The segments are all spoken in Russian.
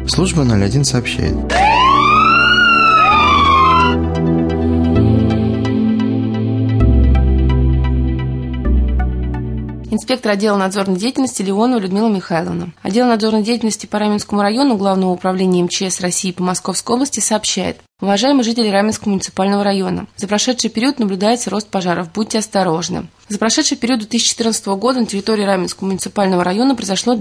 Служба 01 сообщает. Инспектор отдела надзорной деятельности Леонова Людмила Михайловна. Отдел надзорной деятельности по Раменскому району Главного управления МЧС России по Московской области сообщает. Уважаемые жители Раменского муниципального района, за прошедший период наблюдается рост пожаров, будьте осторожны. За прошедший период 2014 года на территории Раменского муниципального района произошло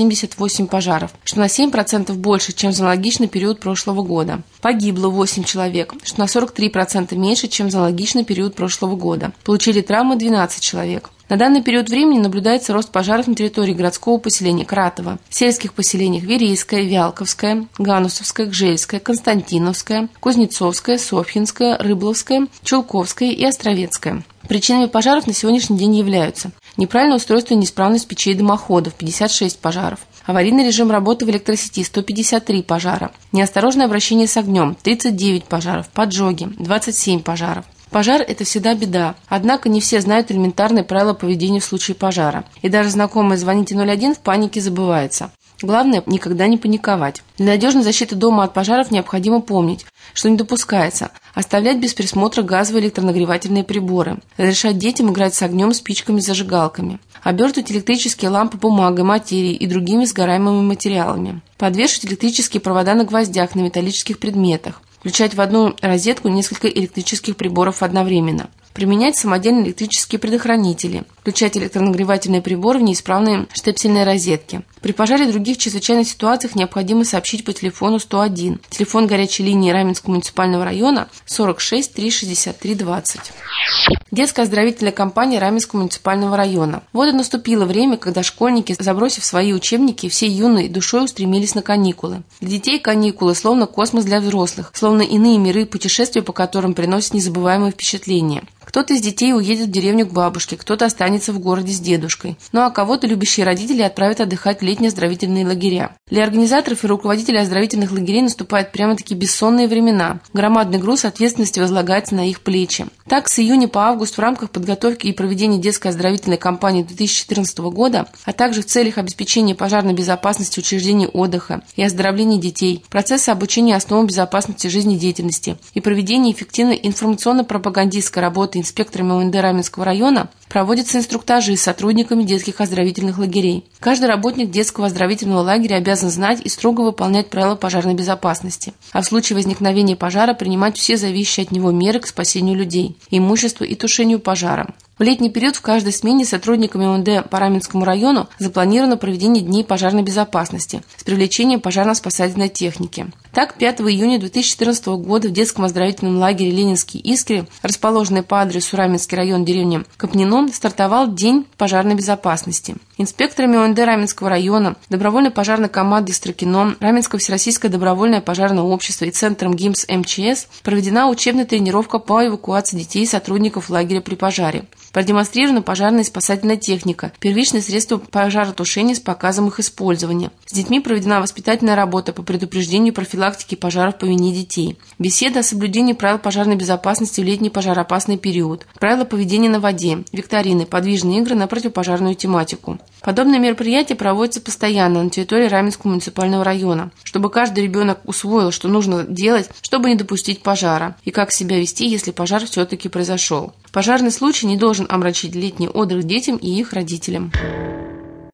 278 пожаров, что на 7% больше, чем за аналогичный период прошлого года. Погибло 8 человек, что на 43% меньше, чем за аналогичный период прошлого года. Получили травмы 12 человек. На данный период времени наблюдается рост пожаров на территории городского поселения Кратово, в сельских поселениях Верейское, Вялковское, Ганусовское, Гжельское, Константиновское, Кузнецовское, Софьинское, Рыбловское, Чулковское и Островецкое. Причинами пожаров на сегодняшний день являются неправильное устройство и неисправность печей дымоходов – 56 пожаров, аварийный режим работы в электросети – 153 пожара, неосторожное обращение с огнем – 39 пожаров, поджоги – 27 пожаров. Пожар – это всегда беда, однако не все знают элементарные правила поведения в случае пожара, и даже знакомое «звоните 01» в панике забывается. Главное – никогда не паниковать. Для надежной защиты дома от пожаров необходимо помнить, что не допускается оставлять без присмотра газовые электронагревательные приборы, разрешать детям играть с огнем, спичками, зажигалками, обертывать электрические лампы бумагой, материей и другими сгораемыми материалами, подвешивать электрические провода на гвоздях, на металлических предметах, включать в одну розетку несколько электрических приборов одновременно, применять самодельные электрические предохранители, включать электронагревательные приборы в неисправные штепсельные розетки. При пожаре и других чрезвычайных ситуациях необходимо сообщить по телефону 101, телефон горячей линии Раменского муниципального района 46 363 20. Детская оздоровительная кампания Раменского муниципального района. Вот и наступило время, когда школьники, забросив свои учебники, всей юной душой устремились на каникулы. Для детей каникулы словно космос для взрослых, словно иные миры, путешествия по которым приносят незабываемые впечатления. Кто-то из детей уедет в деревню к бабушке, кто-то останется в городе с дедушкой. Ну а кого-то любящие родители отправят отдыхать в летние оздоровительные лагеря. Для организаторов и руководителей оздоровительных лагерей наступают прямо-таки бессонные времена. Громадный груз ответственности возлагается на их плечи. Так, с июня по август в рамках подготовки и проведения детской оздоровительной кампании 2014 года, а также в целях обеспечения пожарной безопасности учреждений отдыха и оздоровления детей, процесса обучения основам безопасности жизнедеятельности и проведения эффективной информационно-пропагандистской работы инспекторами УНД Раменского района проводятся инструктажи с сотрудниками детских оздоровительных лагерей. Каждый работник детского оздоровительного лагеря обязан знать и строго выполнять правила пожарной безопасности, а в случае возникновения пожара принимать все зависящие от него меры к спасению людей, имущества и тушению пожара. В летний период в каждой смене сотрудниками УНД по Раменскому району запланировано проведение дней пожарной безопасности с привлечением пожарно-спасательной техники. Так, 5 июня 2014 года в детском оздоровительном лагере «Ленинские искры», расположенный по адресу Раменский район, деревня Копнино, стартовал День пожарной безопасности. Инспекторами УНД Раменского района, добровольной пожарной командой Строкино, Раменское всероссийское добровольное пожарное общество и Центром ГИМС МЧС проведена учебная тренировка по эвакуации детей и сотрудников лагеря при пожаре. Продемонстрирована пожарная и спасательная техника, первичные средства пожаротушения с показом их использования. С детьми проведена воспитательная работа по предупреждению и профилактике пожаров по вине детей. Беседа о соблюдении правил пожарной безопасности в летний пожароопасный период. Правила поведения на воде, викторины, подвижные игры на противопожарную тематику. Подобные мероприятия проводятся постоянно на территории Раменского муниципального района, чтобы каждый ребенок усвоил, что нужно делать, чтобы не допустить пожара, и как себя вести, если пожар все-таки произошел. Пожарный случай не должен омрачить летний отдых детям и их родителям.